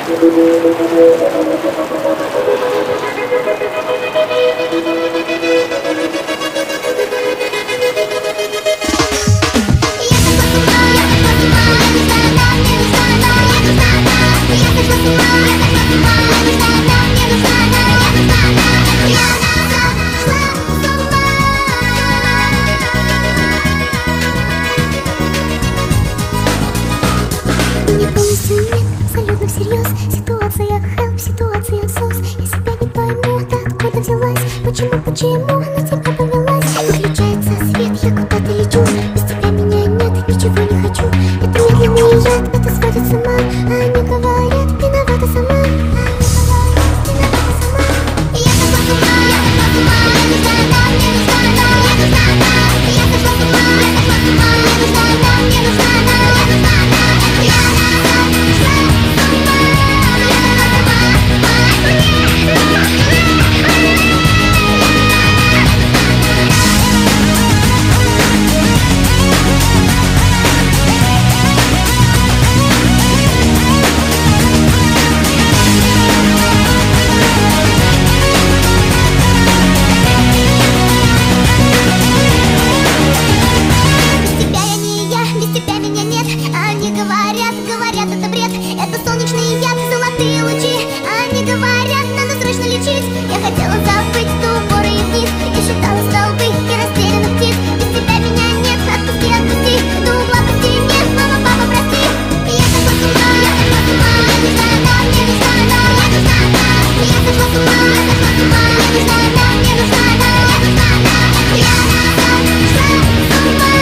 Мне полностью нет, абсолютно всерьез. Ситуация help, ситуация сос. Я себя не пойму, ты откуда взялась? Почему она тебя повелась? Выключается свет, я куда-то лечу. Без тебя меня нет, ничего не хочу. Это медленный яд, это сводит с ума. А они говорят, виновата сама. Я сошла с ума, я сошла с ума. Не знаю, да, мне нужна она, я нужна она. Я сошла с ума, я сошла с ума. Не знаю, да, мне нужна она, я нужна она. Говорят, это бред, это солнечный яд, золотые лучи. Они говорят, надо срочно лечить. Я хотела забыть до упора и вниз. Я считала столбы и растерянных птиц. Без тебя меня нет, отпусти, отпусти. До угла пусти, нет, мама, папа, прости. Я сошла с ума, я сошла с ума. Не знаю, да, мне нужна она, я нужна она. Я сошла с ума, я сошла с ума. Не знаю, да, мне нужна она, я нужна она. Я сошла с ума, я сошла с ума.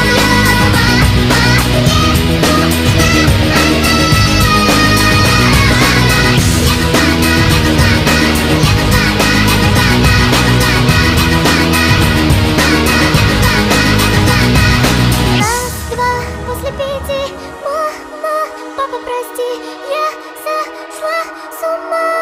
После пяти, мама, папа, прости, я сошла с ума.